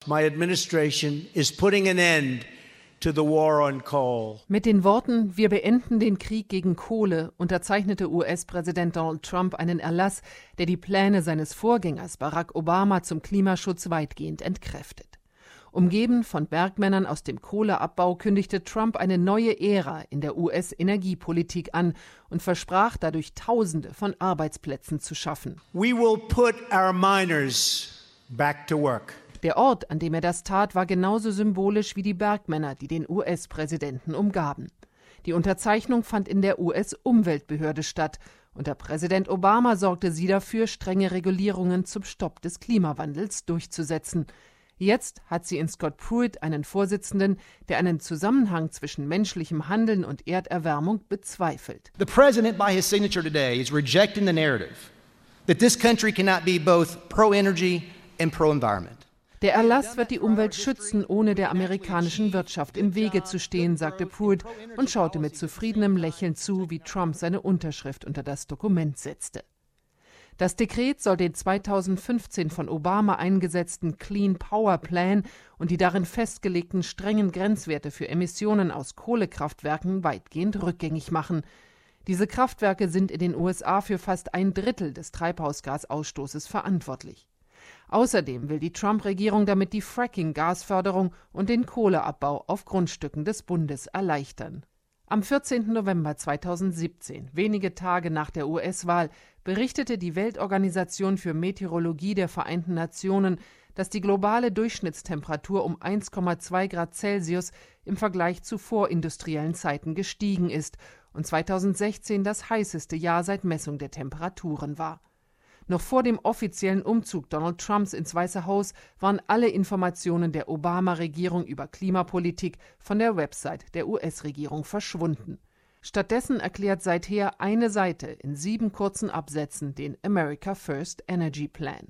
My administration is putting an end to the war on coal. Mit den Worten „Wir beenden den Krieg gegen Kohle" unterzeichnete US-Präsident Donald Trump einen Erlass, der die Pläne seines Vorgängers Barack Obama zum Klimaschutz weitgehend entkräftet. Umgeben von Bergmännern aus dem Kohleabbau kündigte Trump eine neue Ära in der US-Energiepolitik an und versprach dadurch Tausende von Arbeitsplätzen zu schaffen. We will put our miners back to work. Der Ort, an dem er das tat, war genauso symbolisch wie die Bergmänner, die den US-Präsidenten umgaben. Die Unterzeichnung fand in der US-Umweltbehörde statt. Unter Präsident Obama sorgte sie dafür, strenge Regulierungen zum Stopp des Klimawandels durchzusetzen. Jetzt hat sie in Scott Pruitt einen Vorsitzenden, der einen Zusammenhang zwischen menschlichem Handeln und Erderwärmung bezweifelt. The president by his signature today is rejecting the narrative that this country cannot be both pro-energy and pro-environment. Der Erlass wird die Umwelt schützen, ohne der amerikanischen Wirtschaft im Wege zu stehen, sagte Pruitt und schaute mit zufriedenem Lächeln zu, wie Trump seine Unterschrift unter das Dokument setzte. Das Dekret soll den 2015 von Obama eingesetzten Clean Power Plan und die darin festgelegten strengen Grenzwerte für Emissionen aus Kohlekraftwerken weitgehend rückgängig machen. Diese Kraftwerke sind in den USA für fast 1/3 des Treibhausgasausstoßes verantwortlich. Außerdem will die Trump-Regierung damit die Fracking-Gasförderung und den Kohleabbau auf Grundstücken des Bundes erleichtern. Am 14. November 2017, wenige Tage nach der US-Wahl, berichtete die Weltorganisation für Meteorologie der Vereinten Nationen, dass die globale Durchschnittstemperatur um 1,2 Grad Celsius im Vergleich zu vorindustriellen Zeiten gestiegen ist und 2016 das heißeste Jahr seit Messung der Temperaturen war. Noch vor dem offiziellen Umzug Donald Trumps ins Weiße Haus waren alle Informationen der Obama-Regierung über Klimapolitik von der Website der US-Regierung verschwunden. Stattdessen erklärt seither eine Seite in 7 kurzen Absätzen den America First Energy Plan.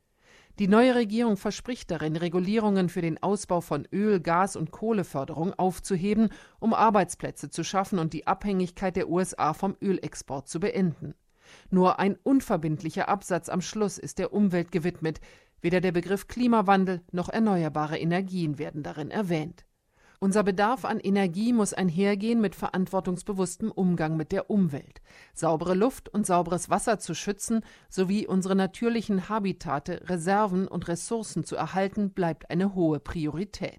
Die neue Regierung verspricht darin, Regulierungen für den Ausbau von Öl-, Gas- und Kohleförderung aufzuheben, um Arbeitsplätze zu schaffen und die Abhängigkeit der USA vom Ölexport zu beenden. Nur ein unverbindlicher Absatz am Schluss ist der Umwelt gewidmet. Weder der Begriff Klimawandel noch erneuerbare Energien werden darin erwähnt. Unser Bedarf an Energie muss einhergehen mit verantwortungsbewusstem Umgang mit der Umwelt. Saubere Luft und sauberes Wasser zu schützen sowie unsere natürlichen Habitate, Reserven und Ressourcen zu erhalten, bleibt eine hohe Priorität.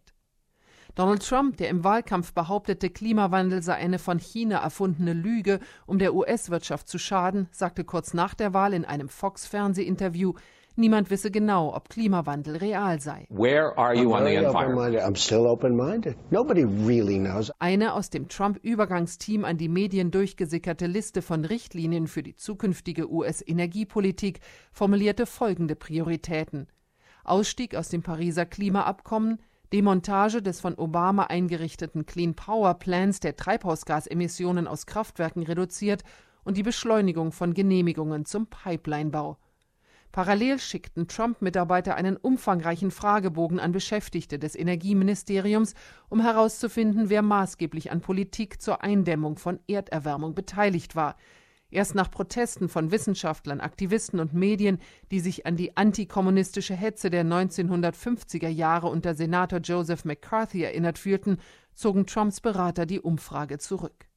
Donald Trump, der im Wahlkampf behauptete, Klimawandel sei eine von China erfundene Lüge, um der US-Wirtschaft zu schaden, sagte kurz nach der Wahl in einem Fox-Fernsehinterview, niemand wisse genau, ob Klimawandel real sei. Where are you on the environment? I'm still open-minded. Nobody really knows. Eine aus dem Trump-Übergangsteam an die Medien durchgesickerte Liste von Richtlinien für die zukünftige US-Energiepolitik formulierte folgende Prioritäten: Ausstieg aus dem Pariser Klimaabkommen, Demontage des von Obama eingerichteten Clean Power Plans, der Treibhausgasemissionen aus Kraftwerken reduziert, und die Beschleunigung von Genehmigungen zum Pipelinebau. Parallel schickten Trump-Mitarbeiter einen umfangreichen Fragebogen an Beschäftigte des Energieministeriums, um herauszufinden, wer maßgeblich an Politik zur Eindämmung von Erderwärmung beteiligt war. Erst nach Protesten von Wissenschaftlern, Aktivisten und Medien, die sich an die antikommunistische Hetze der 1950er Jahre unter Senator Joseph McCarthy erinnert fühlten, zogen Trumps Berater die Umfrage zurück.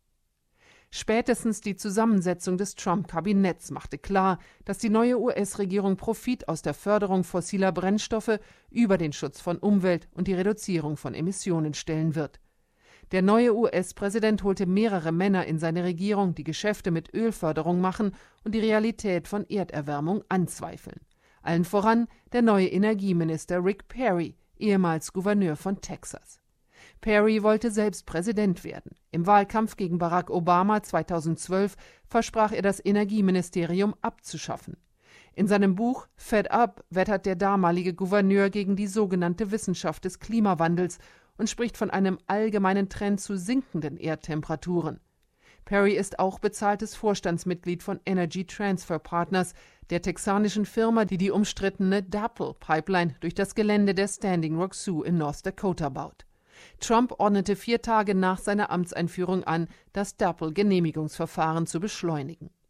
Spätestens die Zusammensetzung des Trump-Kabinetts machte klar, dass die neue US-Regierung Profit aus der Förderung fossiler Brennstoffe über den Schutz von Umwelt und die Reduzierung von Emissionen stellen wird. Der neue US-Präsident holte mehrere Männer in seine Regierung, die Geschäfte mit Ölförderung machen und die Realität von Erderwärmung anzweifeln. Allen voran der neue Energieminister Rick Perry, ehemals Gouverneur von Texas. Perry wollte selbst Präsident werden. Im Wahlkampf gegen Barack Obama 2012 versprach er, das Energieministerium abzuschaffen. In seinem Buch Fed Up wettert der damalige Gouverneur gegen die sogenannte Wissenschaft des Klimawandels und spricht von einem allgemeinen Trend zu sinkenden Erdtemperaturen. Perry ist auch bezahltes Vorstandsmitglied von Energy Transfer Partners, der texanischen Firma, die die umstrittene DAPL-Pipeline durch das Gelände der Standing Rock Sioux in North Dakota baut. Trump ordnete 4 Tage nach seiner Amtseinführung an, das DAPL-Genehmigungsverfahren zu beschleunigen.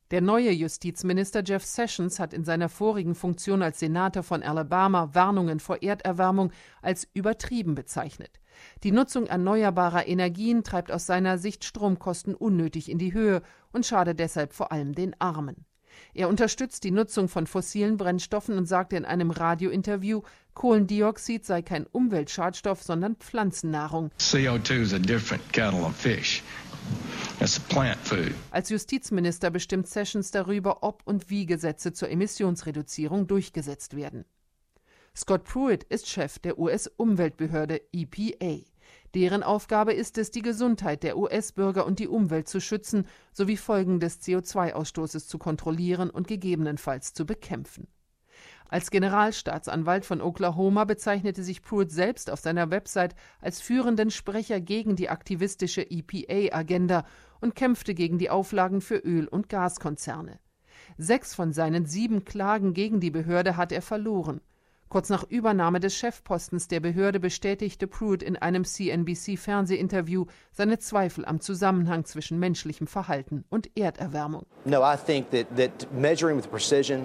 Der neue Justizminister Jeff Sessions hat in seiner vorigen Funktion als Senator von Alabama Warnungen vor Erderwärmung als übertrieben bezeichnet. Die Nutzung erneuerbarer Energien treibt aus seiner Sicht Stromkosten unnötig in die Höhe und schadet deshalb vor allem den Armen. Er unterstützt die Nutzung von fossilen Brennstoffen und sagte in einem Radiointerview, Kohlendioxid sei kein Umweltschadstoff, sondern Pflanzennahrung. CO2 is a different kettle of fish. That's plant food. Als Justizminister bestimmt Sessions darüber, ob und wie Gesetze zur Emissionsreduzierung durchgesetzt werden. Scott Pruitt ist Chef der US-Umweltbehörde EPA. Deren Aufgabe ist es, die Gesundheit der US-Bürger und die Umwelt zu schützen, sowie Folgen des CO2-Ausstoßes zu kontrollieren und gegebenenfalls zu bekämpfen. Als Generalstaatsanwalt von Oklahoma bezeichnete sich Pruitt selbst auf seiner Website als führenden Sprecher gegen die aktivistische EPA-Agenda und kämpfte gegen die Auflagen für Öl- und Gaskonzerne. 6 von seinen 7 Klagen gegen die Behörde hat er verloren. Kurz nach Übernahme des Chefpostens der Behörde bestätigte Pruitt in einem CNBC-Fernsehinterview seine Zweifel am Zusammenhang zwischen menschlichem Verhalten und Erderwärmung. No, I think that measuring with precision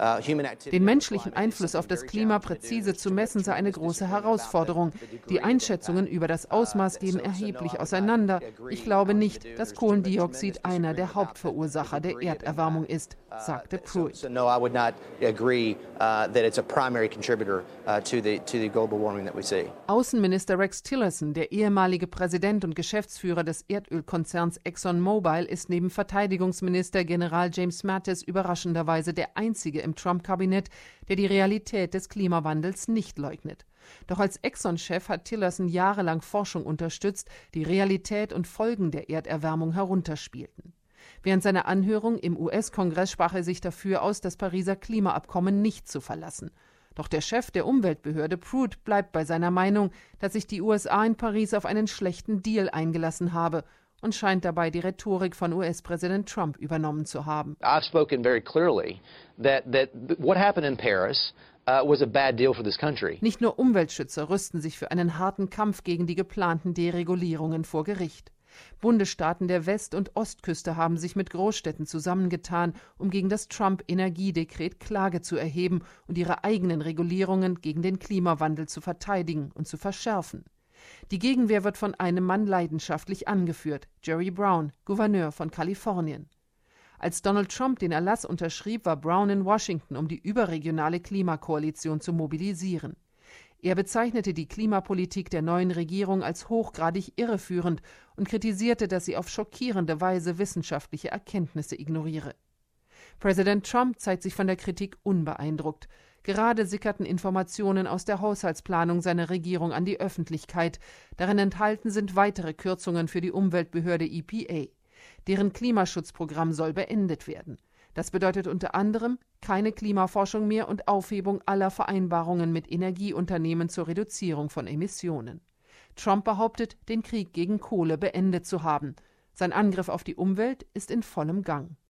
Den menschlichen Einfluss auf das Klima präzise zu messen, sei eine große Herausforderung. Die Einschätzungen über das Ausmaß gehen erheblich auseinander. Ich glaube nicht, dass Kohlendioxid einer der Hauptverursacher der Erderwärmung ist, sagte Pruitt. No, I would not agree that it's a primary contributor to the global warming that we see. Außenminister Rex Tillerson, der ehemalige Präsident und Geschäftsführer des Erdölkonzerns ExxonMobil, ist neben Verteidigungsminister General James Mattis überraschenderweise der einzige im Trump-Kabinett, der die Realität des Klimawandels nicht leugnet. Doch als Exxon-Chef hat Tillerson jahrelang Forschung unterstützt, die Realität und Folgen der Erderwärmung herunterspielten. Während seiner Anhörung im US-Kongress sprach er sich dafür aus, das Pariser Klimaabkommen nicht zu verlassen. Doch der Chef der Umweltbehörde Pruitt bleibt bei seiner Meinung, dass sich die USA in Paris auf einen schlechten Deal eingelassen habe und scheint dabei die Rhetorik von US-Präsident Trump übernommen zu haben. I've spoken very clearly that what happened in Paris was a bad deal for this country. Nicht nur Umweltschützer rüsten sich für einen harten Kampf gegen die geplanten Deregulierungen vor Gericht. Bundesstaaten der West- und Ostküste haben sich mit Großstädten zusammengetan, um gegen das Trump-Energiedekret Klage zu erheben und ihre eigenen Regulierungen gegen den Klimawandel zu verteidigen und zu verschärfen. Die Gegenwehr wird von einem Mann leidenschaftlich angeführt, Jerry Brown, Gouverneur von Kalifornien. Als Donald Trump den Erlass unterschrieb, war Brown in Washington, um die überregionale Klimakoalition zu mobilisieren. Er bezeichnete die Klimapolitik der neuen Regierung als hochgradig irreführend und kritisierte, dass sie auf schockierende Weise wissenschaftliche Erkenntnisse ignoriere. Präsident Trump zeigt sich von der Kritik unbeeindruckt. Gerade sickerten Informationen aus der Haushaltsplanung seiner Regierung an die Öffentlichkeit. Darin enthalten sind weitere Kürzungen für die Umweltbehörde EPA. Deren Klimaschutzprogramm soll beendet werden. Das bedeutet unter anderem keine Klimaforschung mehr und Aufhebung aller Vereinbarungen mit Energieunternehmen zur Reduzierung von Emissionen. Trump behauptet, den Krieg gegen Kohle beendet zu haben. Sein Angriff auf die Umwelt ist in vollem Gang.